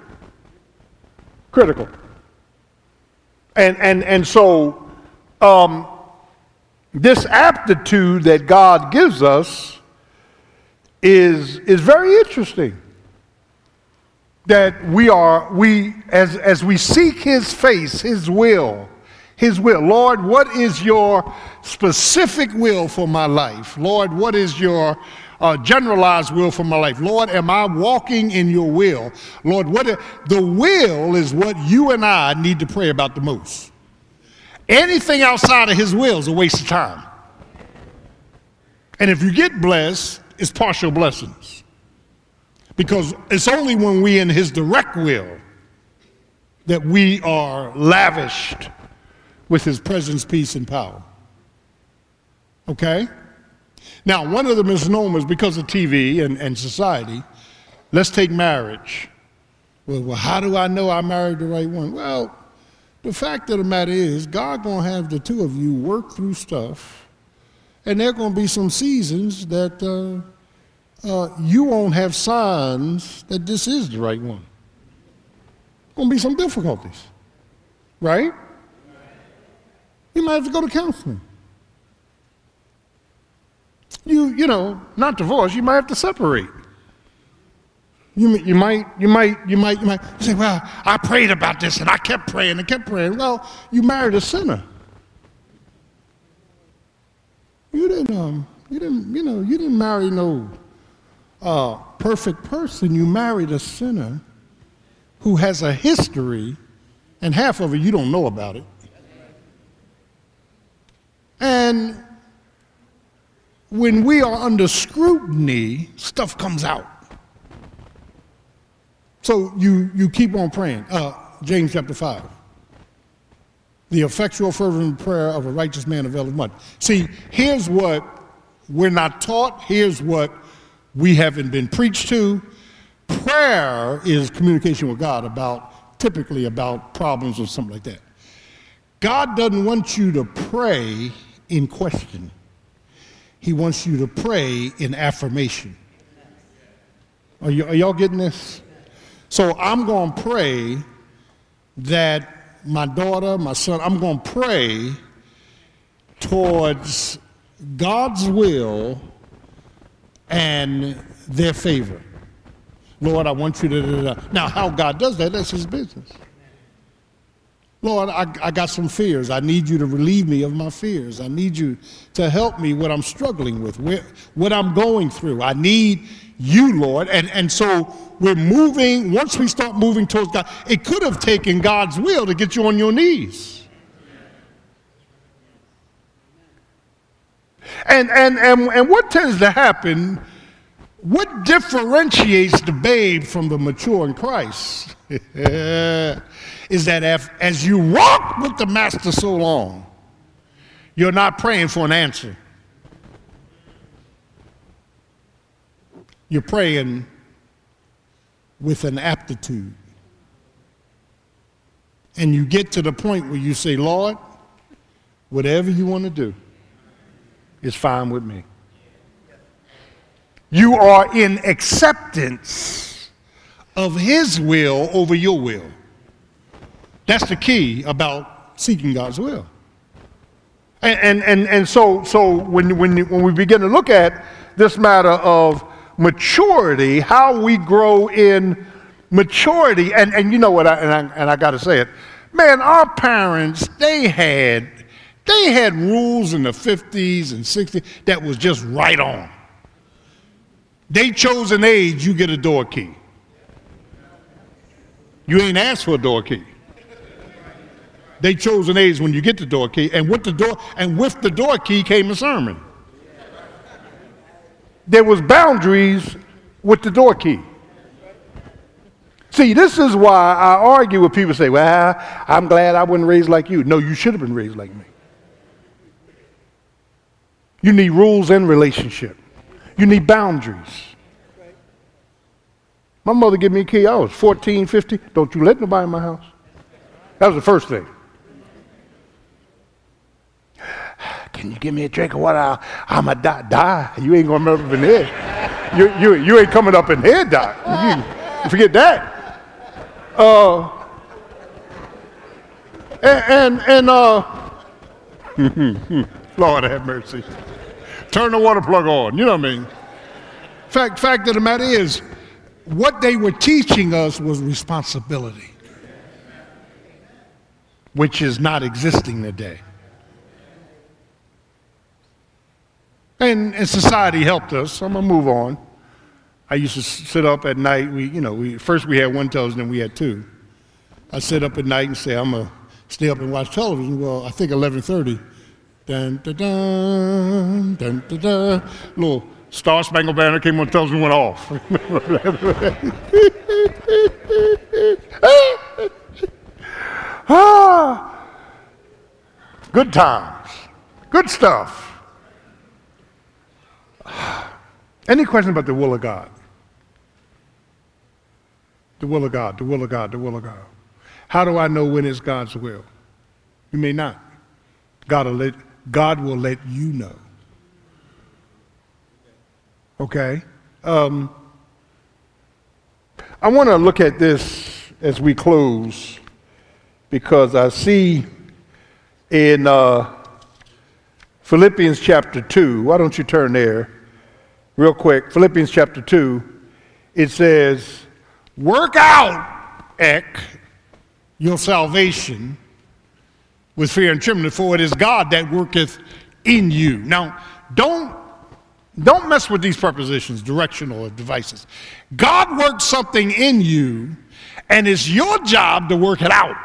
And so this aptitude that God gives us is very interesting. That as we seek his face, his will. Lord, what is your specific will for my life? Lord, what is your generalized will for my life? Lord, am I walking in your will? Lord, the will is what you and I need to pray about the most. Anything outside of his will is a waste of time. And if you get blessed, it's partial blessings. Because it's only when we're in his direct will that we are lavished with his presence, peace, and power. Okay? Now, one of the misnomers because of TV and society, let's take marriage. Well, how do I know I married the right one? Well, the fact of the matter is, God gonna have the two of you work through stuff, and there are gonna be some seasons that you won't have signs that this is the right one. Gonna be some difficulties, right? You might have to go to counseling. You know, not divorce, you might have to separate. You might say, well, I prayed about this and I kept praying and kept praying. Well, you married a sinner. You didn't marry no perfect person. You married a sinner who has a history, and half of it you don't know about it. And when we are under scrutiny, stuff comes out. So you keep on praying. James chapter 5. The effectual fervent prayer of a righteous man availeth much. See, here's what we're not taught. Here's what we haven't been preached to. Prayer is communication with God typically about problems or something like that. God doesn't want you to pray in question. He wants you to pray in affirmation. Are y'all getting this? So I'm going to pray that my daughter, my son, I'm going to pray towards God's will and their favor. Lord, I want you to. Now, how God does that, that's his business. Lord, I got some fears. I need you to relieve me of my fears. I need you to help me what I'm struggling with, what I'm going through. I need you, Lord. And so we're moving, once we start moving towards God, it could have taken God's will to get you on your knees. And what tends to happen, what differentiates the babe from the mature in Christ is that as you walk with the master so long, you're not praying for an answer. You're praying with an aptitude. And you get to the point where you say, Lord, whatever you want to do is fine with me. You are in acceptance of his will over your will. That's the key about seeking God's will. And so when we begin to look at this matter of maturity, how we grow in maturity, and you know what, I got to say it, man, our parents, they had rules in the 50s and 60s that was just right on. They chose an age, you get a door key. You ain't asked for a door key. They chose an age when you get the door key, and with the door key came a sermon. There was boundaries with the door key. See, this is why I argue with people who say, well, I'm glad I wasn't raised like you. No, you should have been raised like me. You need rules in relationship. You need boundaries. My mother gave me a key. I was 14, 15. Don't you let nobody in my house. That was the first thing. Can you give me a drink of water? I'm a die. You ain't gonna come up in here. You ain't coming up in here, Doc. You forget that. Lord have mercy. Turn the water plug on. You know what I mean? Fact of the matter is, what they were teaching us was responsibility, which is not existing today. And society helped us. I'm gonna move on. I used to sit up at night. First we had one television, then we had two. I sit up at night and say, I'm gonna stay up and watch television. Well, I think 11:30. Dun, dun, dun, dun, dun, dun. Little Star Spangled Banner came on television and went off. Good times. Good stuff. Any question about the will of God? The will of God, the will of God, the will of God. How do I know when it's God's will? You may not. God will let you know. Okay? I want to look at this as we close because I see in Philippians chapter 2, why don't you turn there real quick. Philippians chapter 2, it says, work out, your salvation with fear and trembling, for it is God that worketh in you. Now, don't mess with these prepositions, directional devices. God works something in you, and it's your job to work it out.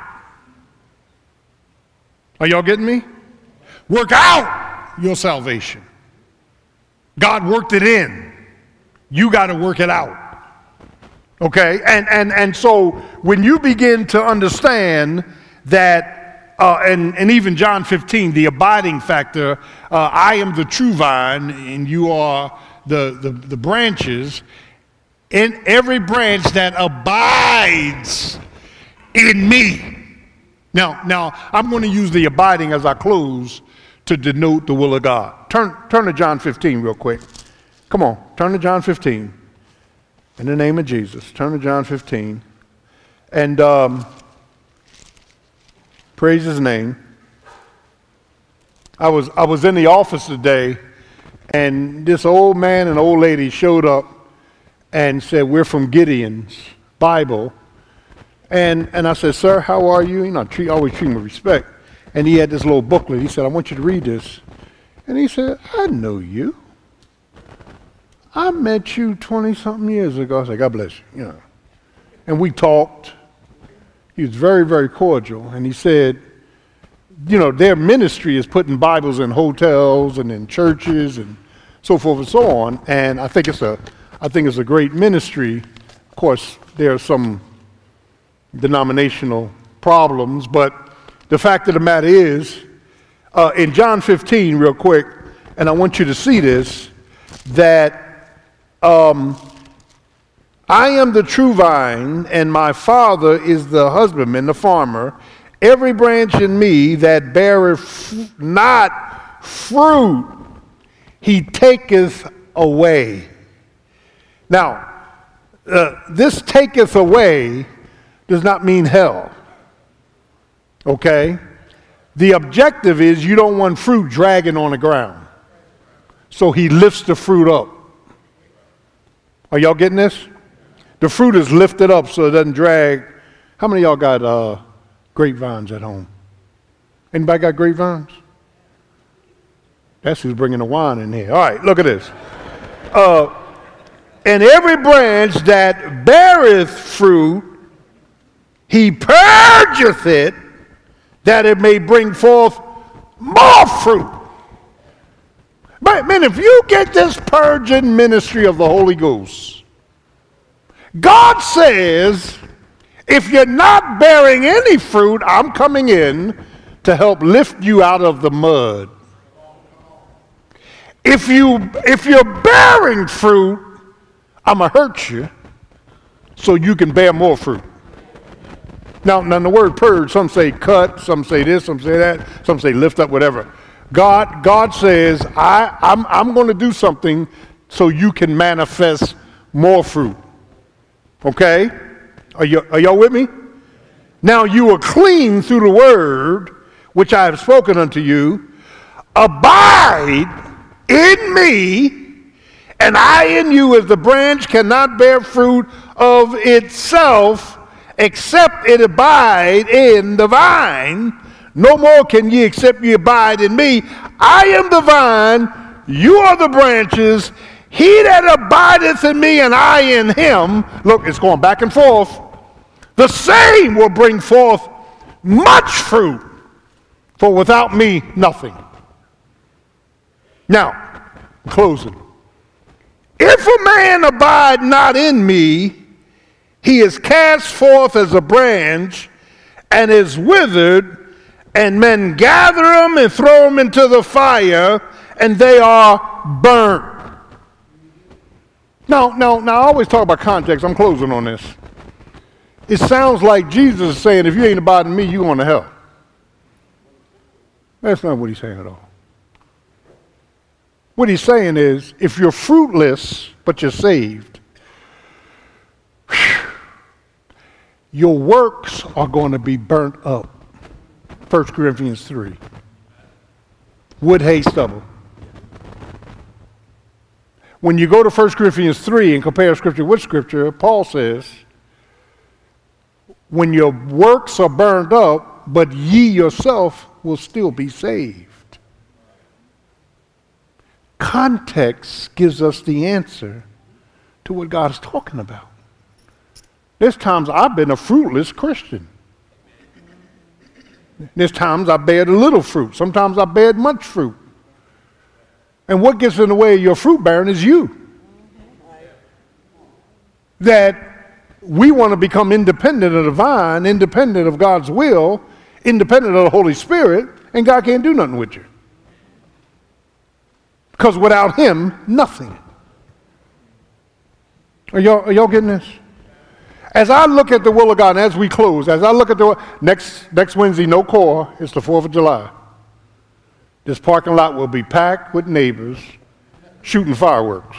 Are y'all getting me? Work out your salvation. God worked it in. You got to work it out. Okay? And so when you begin to understand that, and even John 15, the abiding factor, I am the true vine and you are the branches, in every branch that abides in me. Now I'm going to use the abiding as I close to denote the will of God. Turn to John 15 real quick. Come on, turn to John 15. In the name of Jesus, turn to John 15. And praise his name. I was in the office today, And this old man and old lady showed up and said, we're from Gideon's Bible. And I said, sir, how are you? You know, always treat him with respect. And he had this little booklet. He said, I want you to read this. And he said, I know you. I met you 20-something years ago. I said, God bless you. You know. And we talked. He was very, very cordial. And he said, you know, their ministry is putting Bibles in hotels and in churches and so forth and so on. And I think it's a great ministry. Of course, there are some denominational problems, but the fact of the matter is, in John 15, real quick, and I want you to see this, that I am the true vine, and my Father is the husbandman, the farmer. Every branch in me that beareth not fruit, he taketh away. Now, this taketh away does not mean hell. Okay? The objective is you don't want fruit dragging on the ground. So he lifts the fruit up. Are y'all getting this? The fruit is lifted up so it doesn't drag. How many of y'all got grapevines at home? Anybody got grapevines? That's who's bringing the wine in here. All right, look at this. And every branch that beareth fruit, he purgeth it, that it may bring forth more fruit. But man, if you get this purging ministry of the Holy Ghost, God says, if you're not bearing any fruit, I'm coming in to help lift you out of the mud. If you're bearing fruit, I'm going to hurt you so you can bear more fruit. Now, the word purge, some say cut, some say this, some say that, some say lift up, whatever. God says, I'm going to do something so you can manifest more fruit. Okay? Are y'all with me? Now you are clean through the word which I have spoken unto you. Abide in me, and I in you, as the branch cannot bear fruit of itself, except it abide in the vine. No more can ye except ye abide in me. I am the vine, you are the branches. He that abideth in me and I in him, look, it's going back and forth, the same will bring forth much fruit, for without me, nothing. Now, closing. If a man abide not in me, he is cast forth as a branch and is withered, and men gather them and throw them into the fire, and they are burnt. Now, I always talk about context. I'm closing on this. It sounds like Jesus is saying, if you ain't abiding me, you're going to hell. That's not what he's saying at all. What he's saying is, if you're fruitless, but you're saved, your works are going to be burnt up. 1 Corinthians 3. Wood, hay, stubble. When you go to 1 Corinthians 3 and compare Scripture with Scripture, Paul says, when your works are burned up, but ye yourself will still be saved. Context gives us the answer to what God is talking about. There's times I've been a fruitless Christian. There's times I bared a little fruit. Sometimes I bared much fruit. And what gets in the way of your fruit bearing is you. That we want to become independent of the vine, independent of God's will, independent of the Holy Spirit, and God can't do nothing with you. Because without him, nothing. Are y'all getting this? As I look at the will of God, and as we close, as I look at the next Wednesday, no core, it's the 4th of July. This parking lot will be packed with neighbors shooting fireworks.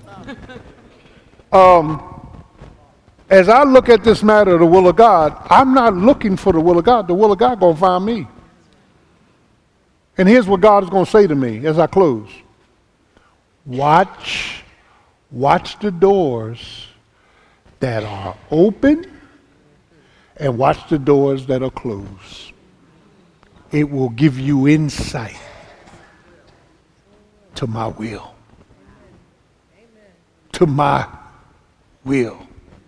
As I look at this matter of the will of God, I'm not looking for the will of God. The will of God going to find me. And here's what God is going to say to me as I close. Watch the doors that are open and watch the doors that are closed. It will give you insight to my will. To my will.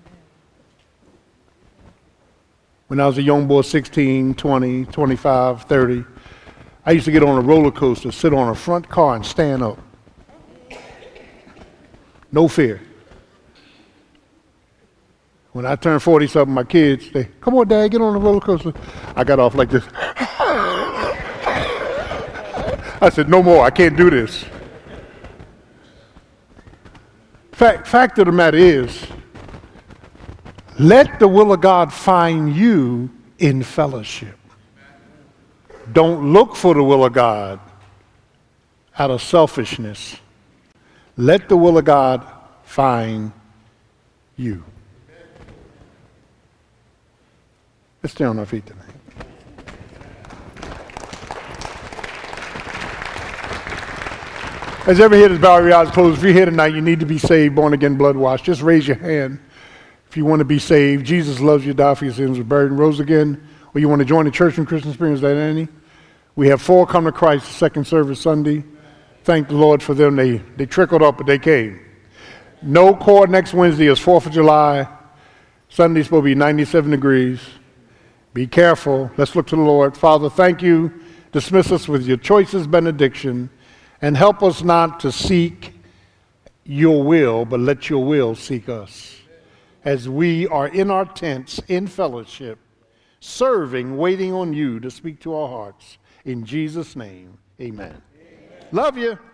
When I was a young boy, 16, 20, 25, 30, I used to get on a roller coaster, sit on a front car and stand up. No fear. When I turned 40-something, my kids, they, come on, Dad, get on the roller coaster. I got off like this. I said, no more, I can't do this. Fact of the matter is, let the will of God find you in fellowship. Don't look for the will of God out of selfishness. Let the will of God find you. Let's stay on our feet tonight. As every head is bowed, your eyes closed. If you're here tonight, you need to be saved, born again, blood washed. Just raise your hand if you want to be saved. Jesus loves you, died for your sins, was buried and rose again. Or you want to join the church and Christian experience that any? We have 4 come to Christ, second service Sunday. Thank the Lord for them. They trickled up, but they came. No core next Wednesday is 4th of July. Sunday's supposed to be 97 degrees. Be careful. Let's look to the Lord. Father, thank you. Dismiss us with your choicest benediction. And help us not to seek your will, but let your will seek us. As we are in our tents, in fellowship, serving, waiting on you to speak to our hearts. In Jesus' name, amen. Love you.